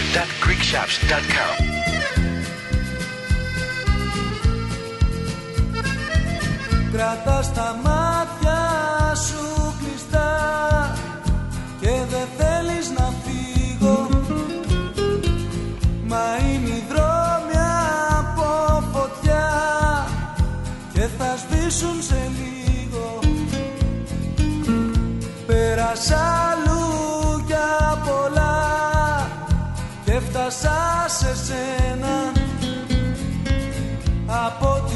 www.greekshops.com. Κρατάς τα μάτια σου κλειστά και δεν θέλεις να φύγω. Μα είναι οι δρόμοι από φωτιά και θα σβήσουν σε λίγο. Πέρασα λούκια πολλά και φτάσα σε σένα. Από